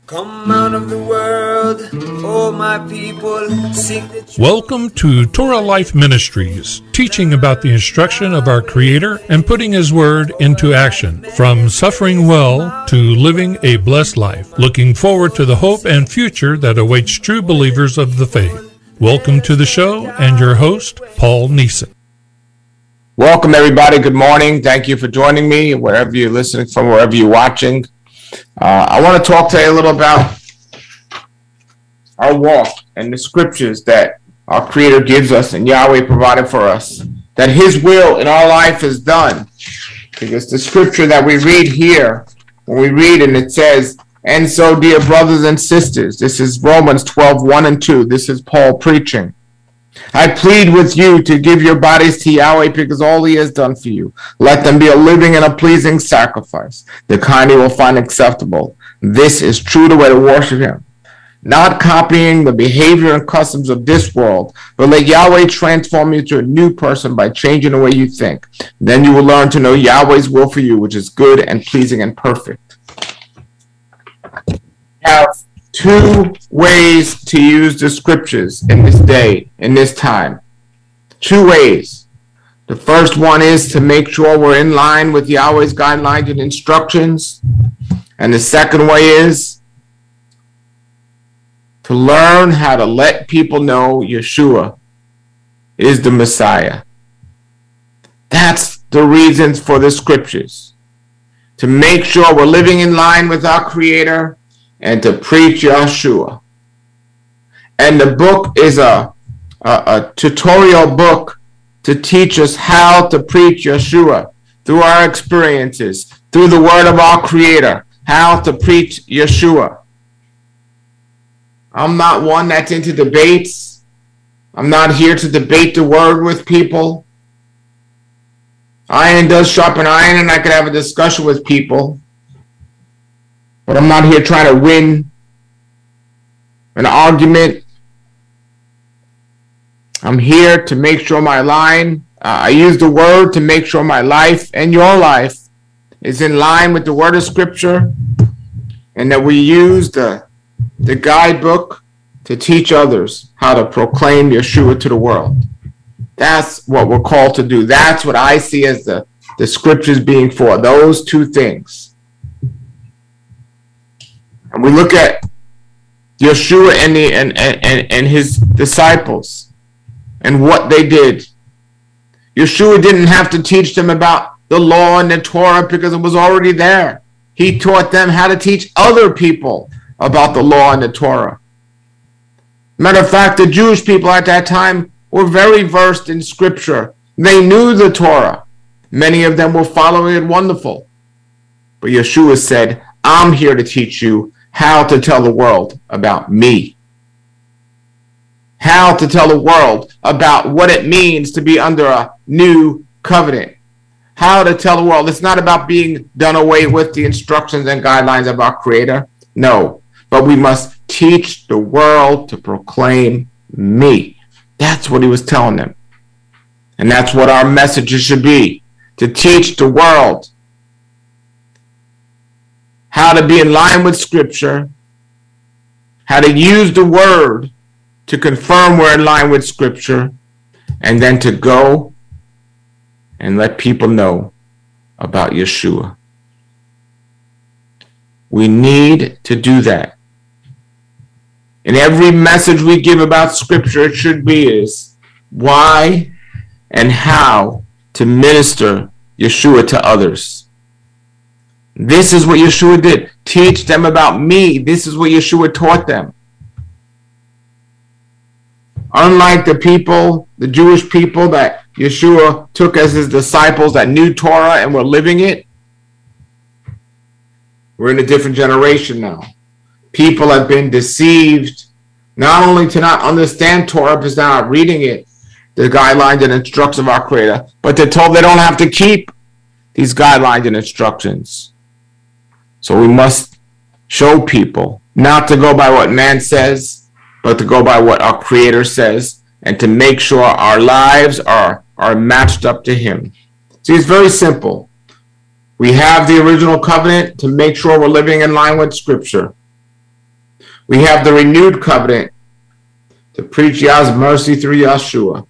Come out of the world, oh my people, seek the truth. Welcome to Torah Life Ministries, teaching about the instruction of our Creator and putting His Word into action, from suffering well to living a blessed life, looking forward to the hope and future that awaits true believers of the faith. Welcome to the show, and your host, Paul Neeson. Welcome, everybody. Good morning. Thank you for joining me, wherever you're listening from, wherever you're watching. I want to talk today a little about our walk and the scriptures that our Creator gives us and Yahweh provided for us, that His will in our life is done. Because the scripture that we read here, when we read and it says, "And so, dear brothers and sisters," this is Romans 12, 1 and 2. This is Paul preaching. "I plead with you to give your bodies to Yahweh because all He has done for you. Let them be a living and a pleasing sacrifice, the kind He will find acceptable. This is true the way to worship Him. Not copying the behavior and customs of this world, but let Yahweh transform you to a new person by changing the way you think. Then you will learn to know Yahweh's will for you, which is good and pleasing and perfect." Have two ways to use the scriptures in this day, in this time. Two ways. The first one is to make sure we're in line with Yahweh's guidelines and instructions. And the second way is to learn how to let people know Yeshua is the Messiah. That's the reasons for the scriptures. To make sure we're living in line with our Creator and to preach Yeshua. And the book is a tutorial book to teach us how to preach Yeshua through our experiences, through the word of our Creator, how to preach Yeshua. I'm not one that's into debates. I'm not here to debate the word with people. Iron does sharpen iron, and I could have a discussion with people. But I'm not here trying to win an argument. I'm here to make sure I use the word to make sure my life and your life is in line with the word of Scripture, and that we use the guidebook to teach others how to proclaim Yeshua to the world. That's what we're called to do. That's what I see as the Scriptures being for, those two things. And we look at Yeshua and his disciples and what they did. Yeshua didn't have to teach them about the law and the Torah because it was already there. He taught them how to teach other people about the law and the Torah. Matter of fact, the Jewish people at that time were very versed in Scripture. They knew the Torah. Many of them were following it wonderful. But Yeshua said, "I'm here to teach you how to tell the world about me. How to tell the world about what it means to be under a new covenant. How to tell the world. It's not about being done away with the instructions and guidelines of our Creator. No, but we must teach the world to proclaim me." That's what He was telling them. And that's what our messages should be, to teach the world how to be in line with Scripture, how to use the word to confirm we're in line with Scripture, and then to go and let people know about Yeshua. We need to do that. In every message we give about Scripture, it should be is why and how to minister Yeshua to others. This is what Yeshua did. Teach them about me. This is what Yeshua taught them. Unlike the Jewish people that Yeshua took as His disciples that knew Torah and were living it, we're in a different generation now. People have been deceived, not only to not understand Torah because they're not reading it, the guidelines and instructions of our Creator, but they're told they don't have to keep these guidelines and instructions. So we must show people not to go by what man says, but to go by what our Creator says, and to make sure our lives are matched up to Him. See, it's very simple. We have the original covenant to make sure we're living in line with Scripture. We have the renewed covenant to preach Yah's mercy through Yeshua.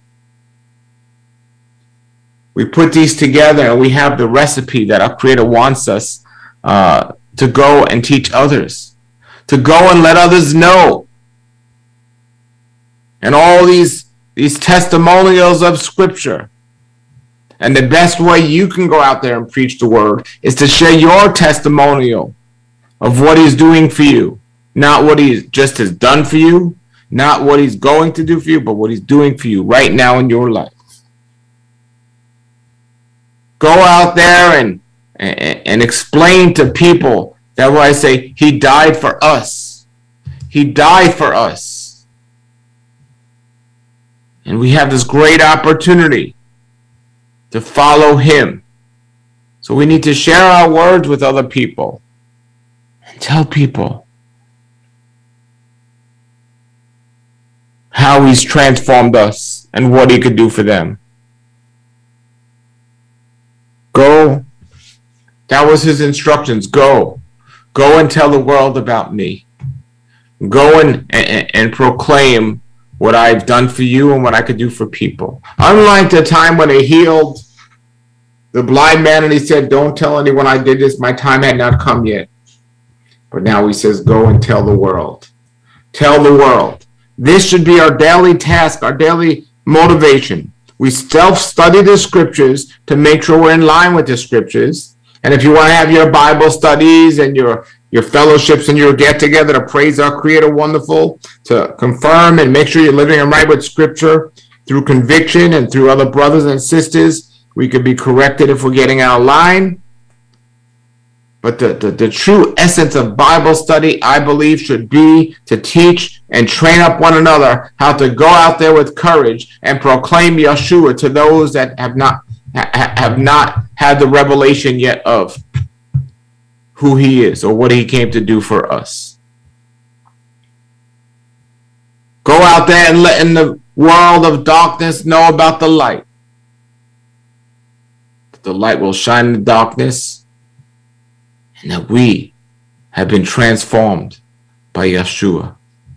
We put these together and we have the recipe that our Creator wants us to go and teach others, to go and let others know. And all these testimonials of Scripture. And the best way you can go out there and preach the word is to share your testimonial of what he's doing for you. Not what he just has done for you, not what he's going to do for you, but what he's doing for you right now in your life. Go out there and explain to people that when I say he died for us. He died for us. And we have this great opportunity to follow him. So we need to share our words with other people and tell people how he's transformed us and what he could do for them. Go. That was his instructions. Go. Go and tell the world about me. Go and proclaim what I've done for you and what I could do for people. Unlike the time when he healed the blind man and he said, don't tell anyone I did this, my time had not come yet. But now he says, go and tell the world. Tell the world. This should be our daily task, our daily motivation. We self-study the scriptures to make sure we're in line with the scriptures. And if you want to have your Bible studies and your fellowships and your get-together to praise our Creator, wonderful, to confirm and make sure you're living in right with Scripture through conviction and through other brothers and sisters. We could be corrected if we're getting out of line. But the true essence of Bible study, I believe, should be to teach and train up one another how to go out there with courage and proclaim Yeshua to those that have not had the revelation yet of who he is or what he came to do for us. Go out there and let in the world of darkness know about the light. The light will shine in the darkness, and that we have been transformed by Yeshua.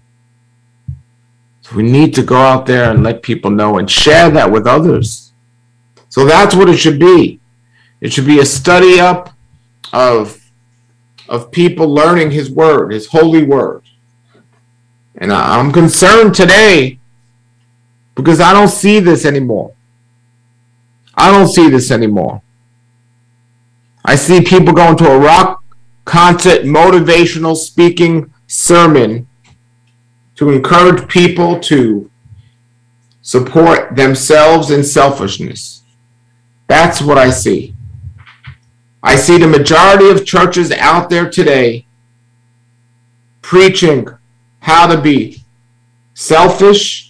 So we need to go out there and let people know and share that with others. So that's what it should be. It should be a study up of people learning his word, his holy word. And I'm concerned today because I don't see this anymore. I don't see this anymore. I see people going to a rock concert, motivational speaking sermon to encourage people to support themselves in selfishness. That's what I see. I see the majority of churches out there today preaching how to be selfish.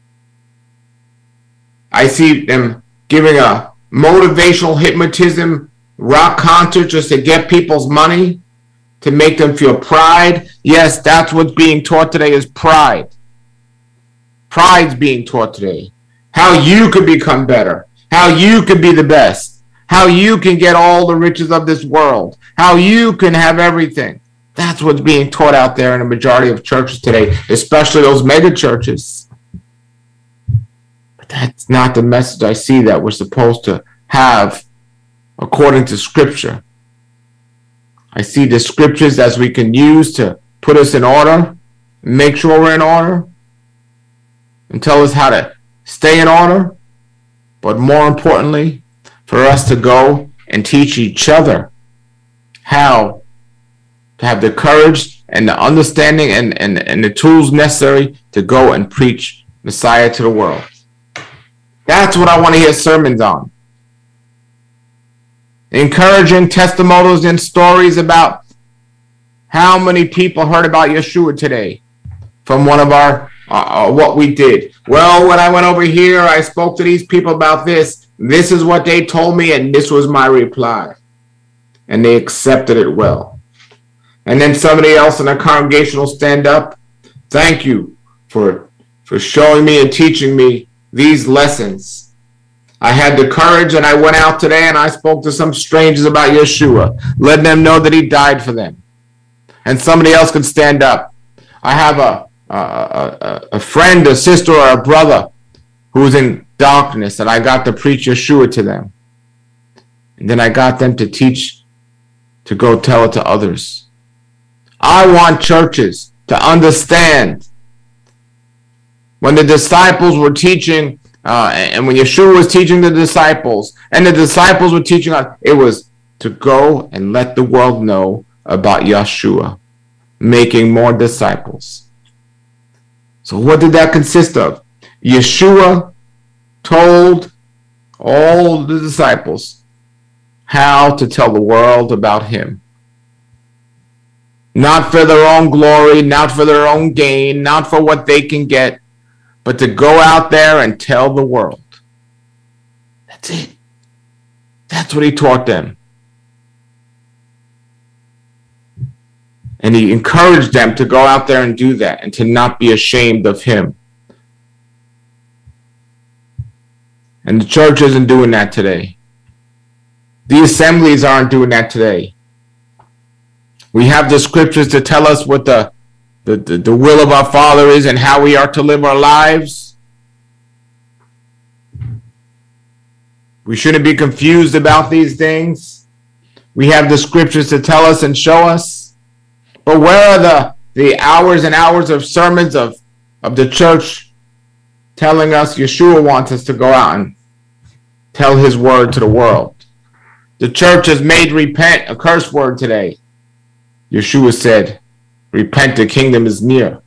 I see them giving a motivational hypnotism rock concert just to get people's money, to make them feel pride. Yes, that's what's being taught today is pride. Pride's being taught today. How you could become better. How you could be the best. How you can get all the riches of this world. How you can have everything. That's what's being taught out there in a majority of churches today, especially those mega churches. But that's not the message I see that we're supposed to have according to Scripture. I see the Scriptures as we can use to put us in order, make sure we're in order, and tell us how to stay in order. But more importantly, for us to go and teach each other how to have the courage and the understanding and the tools necessary to go and preach Messiah to the world. That's what I want to hear sermons on. Encouraging testimonials and stories about how many people heard about Yeshua today from one of our what we did. Well, when I went over here, I spoke to these people about this. This is what they told me, and this was my reply. And they accepted it well. And then somebody else in a congregation will stand up. Thank you for showing me and teaching me these lessons. I had the courage and I went out today and I spoke to some strangers about Yeshua, letting them know that he died for them. And somebody else could stand up. I have a friend, a sister, or a brother who's in darkness, and I got to preach Yeshua to them. And then I got them to teach, to go tell it to others. I want churches to understand when the disciples were teaching, and when Yeshua was teaching the disciples, and the disciples were teaching us, it was to go and let the world know about Yeshua, making more disciples. So what did that consist of? Yeshua told all the disciples how to tell the world about him. Not for their own glory, not for their own gain, not for what they can get, but to go out there and tell the world. That's it. That's what he taught them. And he encouraged them to go out there and do that and to not be ashamed of him. And the church isn't doing that today. The assemblies aren't doing that today. We have the scriptures to tell us what the will of our Father is and how we are to live our lives. We shouldn't be confused about these things. We have the scriptures to tell us and show us. But where are the hours and hours of sermons of the church telling us Yeshua wants us to go out and tell his word to the world? The church has made repent a curse word today. Yeshua said, repent, the kingdom is near.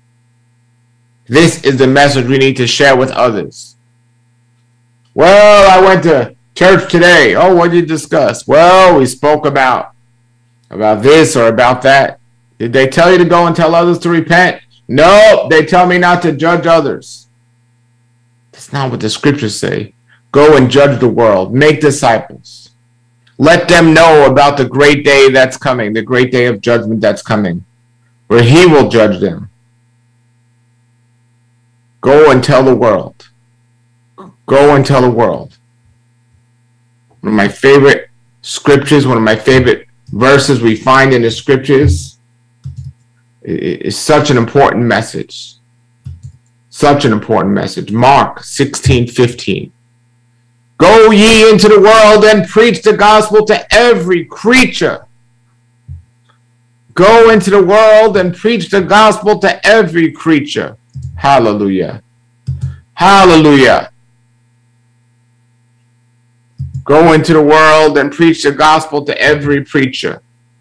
This is the message we need to share with others. Well, I went to church today. Oh, what did you discuss? Well, we spoke about this or about that. Did they tell you to go and tell others to repent? No, they tell me not to judge others. That's not what the scriptures say. Go and judge the world. Make disciples. Let them know about the great day that's coming, the great day of judgment that's coming, where he will judge them. Go and tell the world. Go and tell the world. One of my favorite scriptures, one of my favorite verses we find in the scriptures is such an important message. Such an important message. Mark 16:15. Go ye into the world and preach the gospel to every creature. Go into the world and preach the gospel to every creature. Hallelujah. Hallelujah. Go into the world and preach the gospel to every preacher.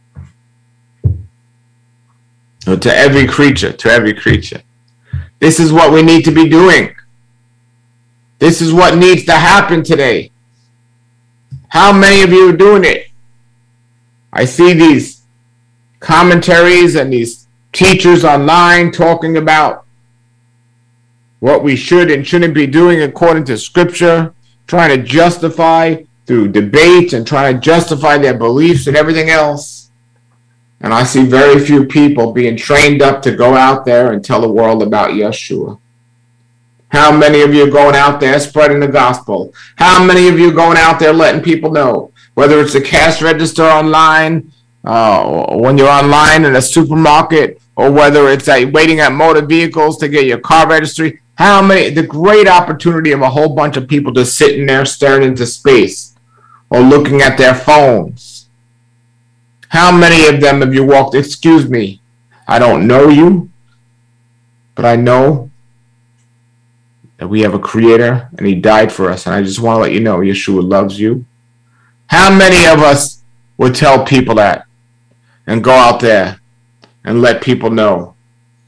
Or to every creature, to every creature. This is what we need to be doing. This is what needs to happen today. How many of you are doing it? I see these commentaries and these teachers online talking about what we should and shouldn't be doing according to Scripture, trying to justify through debates and trying to justify their beliefs and everything else. And I see very few people being trained up to go out there and tell the world about Yeshua. How many of you are going out there spreading the gospel? How many of you are going out there letting people know? Whether it's the cash register online, or when you're online in a supermarket, or whether it's waiting at motor vehicles to get your car registry. How many? The great opportunity of a whole bunch of people just sitting there staring into space or looking at their phones. How many of them have you walked? Excuse me, I don't know you, but I know that we have a creator and he died for us. And I just want to let you know, Yeshua loves you. How many of us would tell people that and go out there and let people know?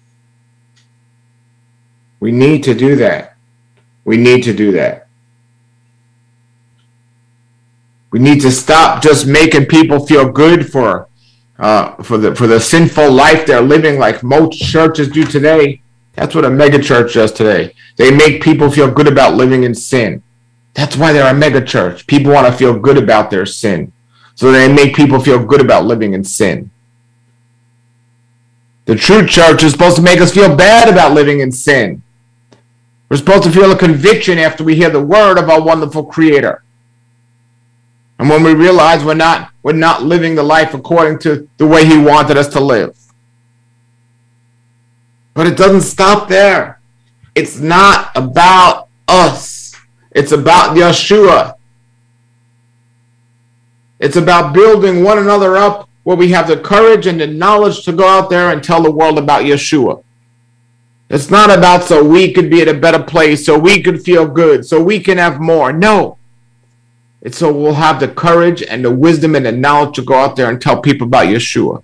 We need to do that. We need to do that. We need to stop just making people feel good for the sinful life they're living like most churches do today. That's what a mega church does today. They make people feel good about living in sin. That's why they're a mega church. People want to feel good about their sin. So they make people feel good about living in sin. The true church is supposed to make us feel bad about living in sin. We're supposed to feel a conviction after we hear the word of our wonderful Creator. And when we realize we're not living the life according to the way He wanted us to live. But it doesn't stop there. It's not about us. It's about Yeshua. It's about building one another up where we have the courage and the knowledge to go out there and tell the world about Yeshua. It's not about so we could be at a better place, so we could feel good, so we can have more. No. It's so we'll have the courage and the wisdom and the knowledge to go out there and tell people about Yeshua.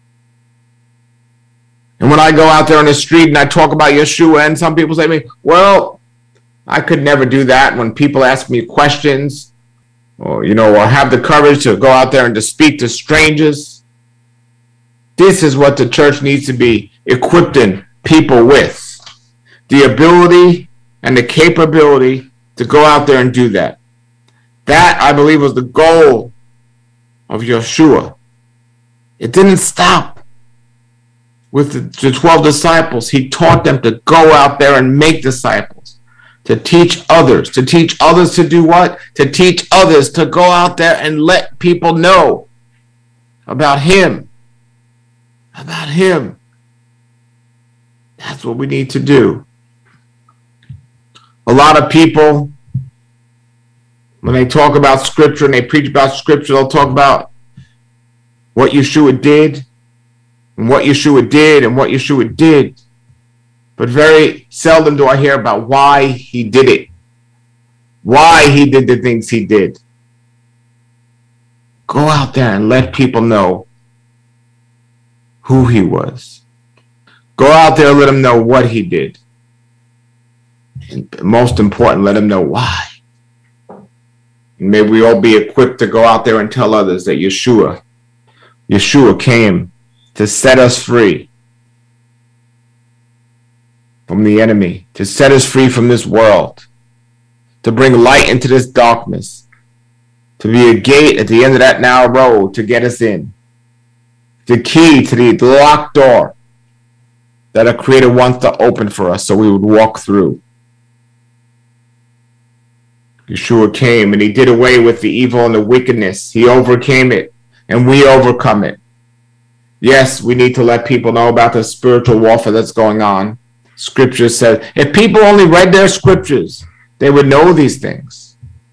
And when I go out there on the street and I talk about Yeshua, and some people say to me, well, I could never do that. When people ask me questions, or have the courage to go out there and to speak to strangers. This is what the church needs to be equipping people with. The ability and the capability to go out there and do that. That, I believe, was the goal of Yeshua. It didn't stop with the 12 disciples. He taught them to go out there and make disciples. To teach others to do what? To teach others to go out there and let people know about Him. About Him. That's what we need to do. A lot of people, when they talk about Scripture and they preach about Scripture, they'll talk about what Yeshua did and what Yeshua did and what Yeshua did. But very seldom do I hear about why He did it. Why He did the things He did. Go out there and let people know who He was. Go out there and let them know what He did. And most important, let them know why. And may we all be equipped to go out there and tell others that Yeshua came to set us free from the enemy, to set us free from this world, to bring light into this darkness, to be a gate at the end of that narrow road to get us in, the key to the locked door that our Creator wants to open for us so we would walk through. Yeshua came and He did away with the evil and the wickedness. He overcame it, and we overcome it. Yes, we need to let people know about the spiritual warfare that's going on. Scripture says, if people only read their scriptures, they would know these things.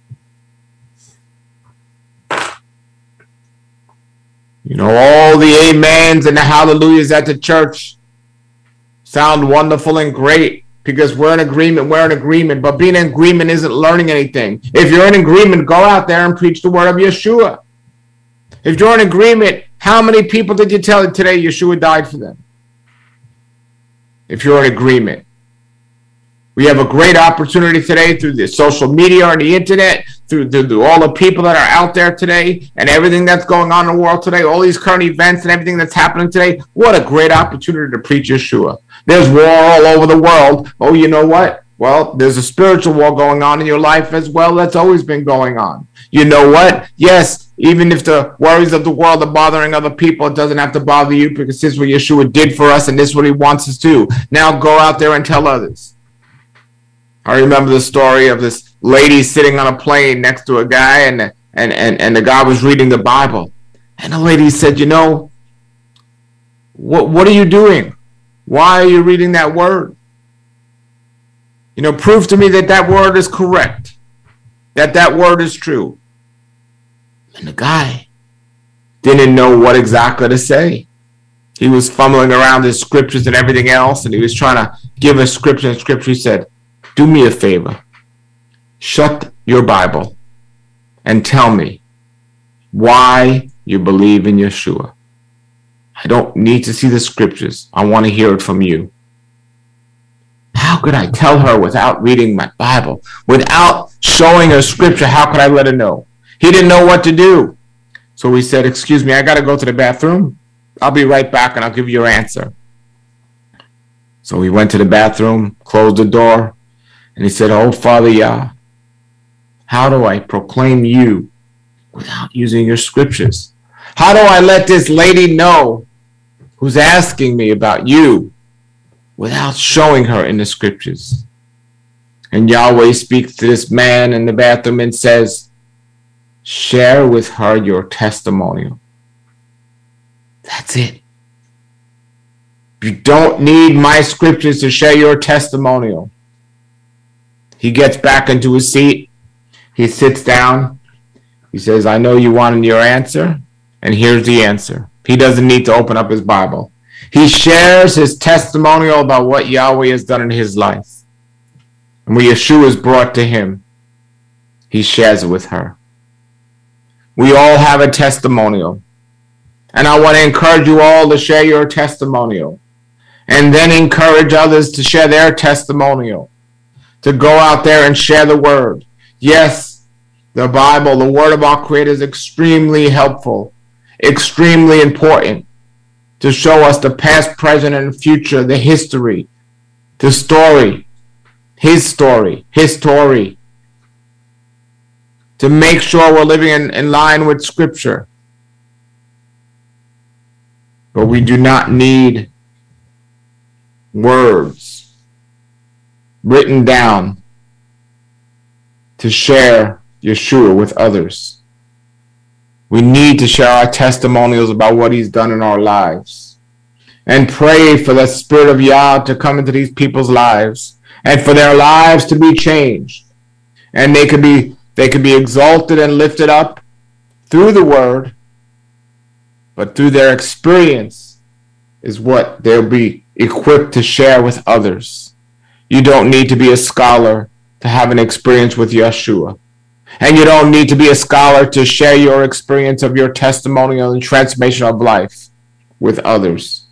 All the amens and the hallelujahs at the church sound wonderful and great because we're in agreement, but being in agreement isn't learning anything. If you're in agreement, go out there and preach the word of Yeshua. If you're in agreement, how many people did you tell today Yeshua died for them? If you're in agreement. We have a great opportunity today through the social media and the internet, through all the people that are out there today and everything that's going on in the world today, all these current events and everything that's happening today. What a great opportunity to preach Yeshua. There's war all over the world. Oh, you know what? Well, there's a spiritual war going on in your life as well. That's always been going on. You know what? Yes, even if the worries of the world are bothering other people, it doesn't have to bother you because this is what Yeshua did for us and this is what He wants us to do. Now go out there and tell others. I remember the story of this lady sitting on a plane next to a guy and the guy was reading the Bible. And the lady said, what are you doing? Why are you reading that word? Prove to me that word is correct, that word is true. And the guy didn't know what exactly to say. He was fumbling around his scriptures and everything else, and he was trying to give a scripture. And scripture, he said, do me a favor. Shut your Bible and tell me why you believe in Yeshua. I don't need to see the scriptures. I want to hear it from you. How could I tell her without reading my Bible? Without showing her scripture, how could I let her know? He didn't know what to do. So he said, excuse me, I got to go to the bathroom. I'll be right back and I'll give you your answer. So he went to the bathroom, closed the door, and he said, oh, Father Yah, how do I proclaim you without using your scriptures? How do I let this lady know who's asking me about you without showing her in the scriptures? And Yahweh speaks to this man in the bathroom and says, share with her your testimonial. That's it. You don't need my scriptures to share your testimonial. He gets back into his seat. He sits down. He says, I know you wanted your answer, and here's the answer. He doesn't need to open up his Bible. He shares his testimonial about what Yahweh has done in his life. And when Yeshua is brought to him, he shares it with her. We all have a testimonial. And I want to encourage you all to share your testimonial. And then encourage others to share their testimonial. To go out there and share the word. Yes, the Bible, the word of our Creator, is extremely helpful. Extremely important. To show us the past, present, and future. The history. The story. His story. His story. To make sure we're living in line with Scripture. But we do not need words written down to share Yeshua with others. We need to share our testimonials about what he's done in our lives. And pray for the Spirit of Yah to come into these people's lives. And for their lives to be changed. And they could be exalted and lifted up through the word, but through their experience is what they'll be equipped to share with others. You don't need to be a scholar to have an experience with Yeshua. And you don't need to be a scholar to share your experience of your testimonial and transformation of life with others.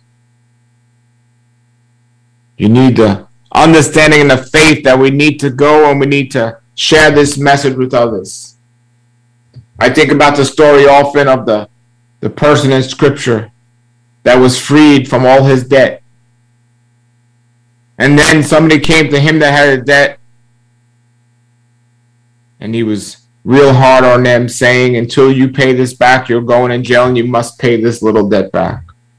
You need the understanding and the faith that we need to go and we need to share this message with others. I think about the story often of the person in Scripture that was freed from all his debt. And then somebody came to him that had a debt. And he was real hard on them, saying, until you pay this back, you're going in jail and you must pay this little debt back.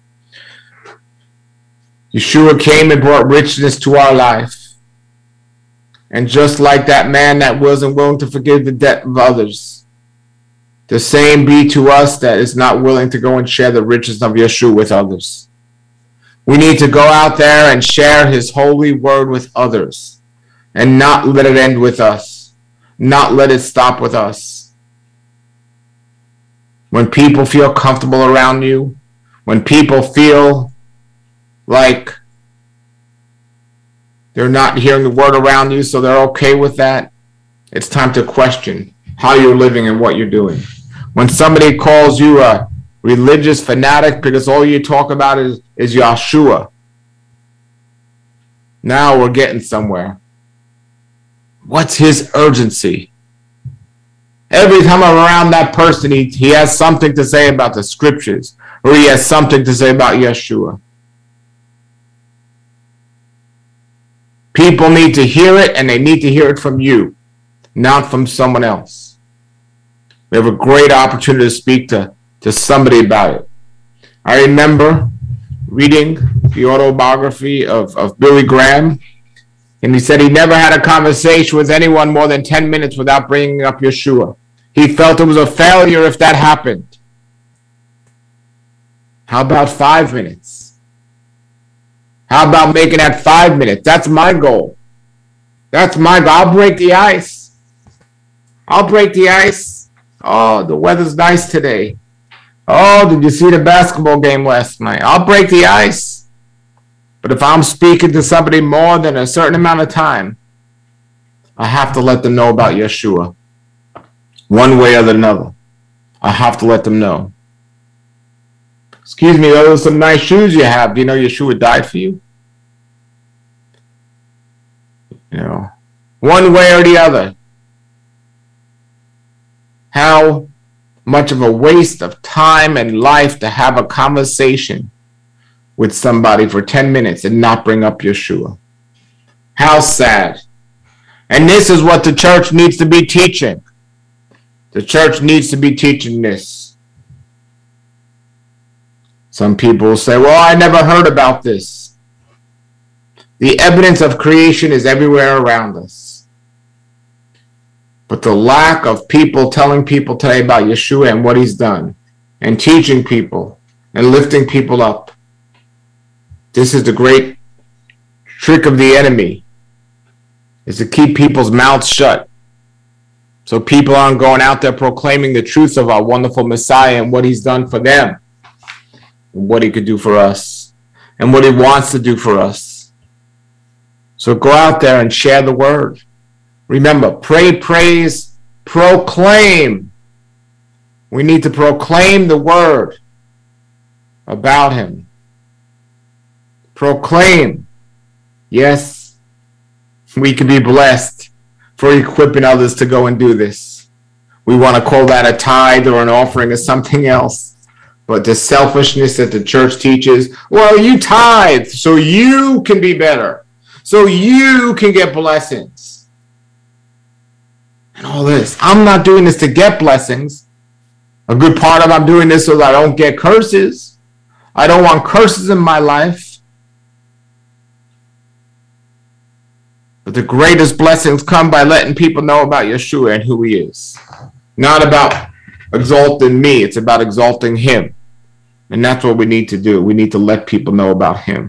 Yeshua came and brought richness to our life. And just like that man that wasn't willing to forgive the debt of others, the same be to us that is not willing to go and share the riches of Yeshua with others. We need to go out there and share his holy word with others and not let it end with us, not let it stop with us. When people feel comfortable around you, when people feel like they're not hearing the word around you, so they're okay with that, it's time to question how you're living and what you're doing. When somebody calls you a religious fanatic because all you talk about is Yeshua, now we're getting somewhere. What's his urgency? Every time I'm around that person, he has something to say about the scriptures, or he has something to say about Yeshua. People need to hear it, and they need to hear it from you, not from someone else. We have a great opportunity to speak to somebody about it. I remember reading the autobiography of Billy Graham, and he said he never had a conversation with anyone more than 10 minutes without bringing up Yeshua. He felt it was a failure if that happened. How about 5 minutes? How about making that 5 minutes? That's my goal. That's my goal. I'll break the ice. I'll break the ice. Oh, the weather's nice today. Oh, did you see the basketball game last night? I'll break the ice. But if I'm speaking to somebody more than a certain amount of time, I have to let them know about Yeshua. One way or another. I have to let them know. Excuse me, those are some nice shoes you have. Do you know Yeshua died for you? You know, one way or the other. How much of a waste of time and life to have a conversation with somebody for 10 minutes and not bring up Yeshua. How sad. And this is what the church needs to be teaching. The church needs to be teaching this. Some people say, well, I never heard about this. The evidence of creation is everywhere around us. But the lack of people telling people today about Yeshua and what he's done, and teaching people, and lifting people up, This is the great trick of the enemy, is to keep people's mouths shut. So people aren't going out there proclaiming the truth of our wonderful Messiah and what he's done for them, and what he could do for us, and what he wants to do for us. So go out there and share the word. Remember, pray, praise, proclaim. We need to proclaim the word about him. Proclaim. Yes, we can be blessed for equipping others to go and do this. We want to call that a tithe or an offering or something else. But the selfishness that the church teaches, well, you tithe so you can be better, so you can get blessings. And all this. I'm not doing this to get blessings. A good part of I'm doing this so that I don't get curses. I don't want curses in my life. But the greatest blessings come by letting people know about Yeshua and who he is. Not about exalting me. It's about exalting him. And that's what we need to do. We need to let people know about him.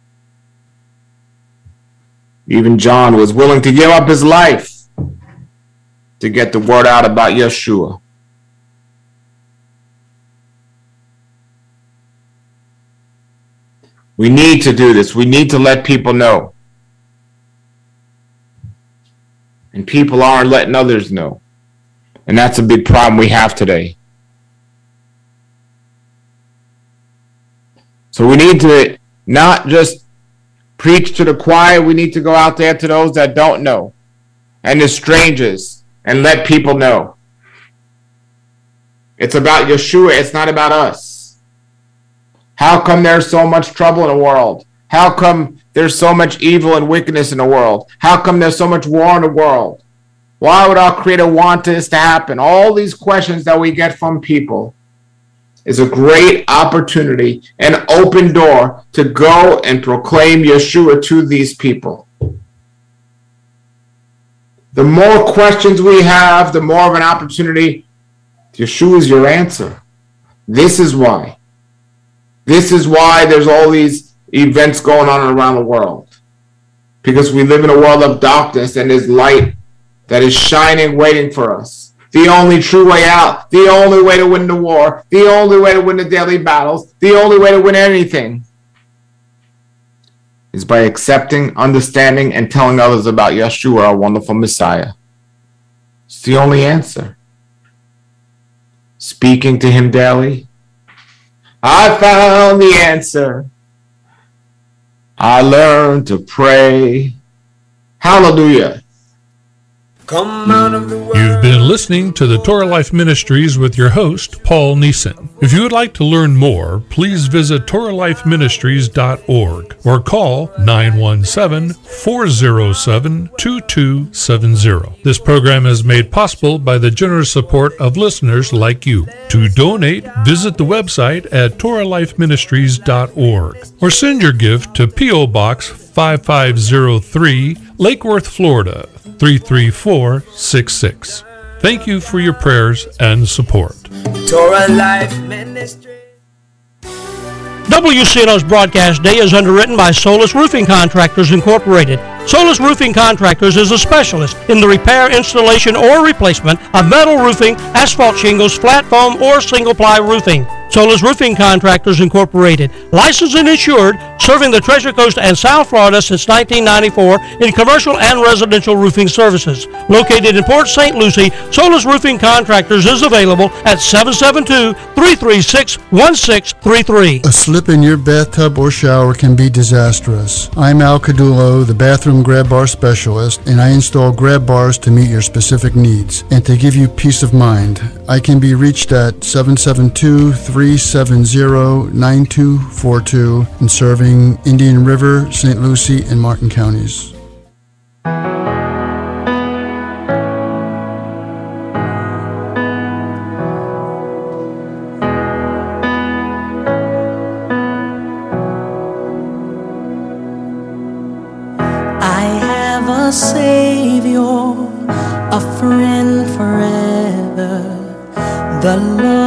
Even John was willing to give up his life to get the word out about Yeshua. We need to do this. We need to let people know. And people aren't letting others know. And that's a big problem we have today. So we need to not just preach to the choir. We need to go out there to those that don't know and the strangers and let people know. It's about Yeshua. It's not about us. How come there's so much trouble in the world? How come there's so much evil and wickedness in the world? How come there's so much war in the world? Why would our Creator want this to happen? All these questions that we get from people is a great opportunity, an open door to go and proclaim Yeshua to these people. The more questions we have, the more of an opportunity. Yeshua is your answer. This is why. This is why there's all these events going on around the world. Because we live in a world of darkness and there's light that is shining, waiting for us. The only true way out, the only way to win the war, the only way to win the daily battles, the only way to win anything is by accepting, understanding, and telling others about Yeshua, our wonderful Messiah. It's the only answer. Speaking to him daily. I found the answer. I learned to pray. Hallelujah. Come out of the world. You've been listening to the Torah Life Ministries with your host, Paul Neeson. If you would like to learn more, please visit TorahLifeMinistries.org or call 917-407-2270. This program is made possible by the generous support of listeners like you. To donate, visit the website at TorahLifeMinistries.org or send your gift to P.O. Box 5503, Lake Worth, Florida 33466. Thank you for your prayers and support. Torah Life Ministry. WCNO's broadcast day is underwritten by Solus Roofing Contractors Incorporated. Solus Roofing Contractors is a specialist in the repair, installation, or replacement of metal roofing, asphalt shingles, flat foam, or single-ply roofing. Solus Roofing Contractors Incorporated, licensed and insured, serving the Treasure Coast and South Florida since 1994 in commercial and residential roofing services. Located in Port St. Lucie, Solus Roofing Contractors is available at 772-336-1633. A slip in your bathtub or shower can be disastrous. I'm Al Cadulo, the bathroom grab bar specialist, and I install grab bars to meet your specific needs and to give you peace of mind. I can be reached at 772-370-9242 and serving Indian River, St. Lucie, and Martin counties. A Savior, a friend forever, the love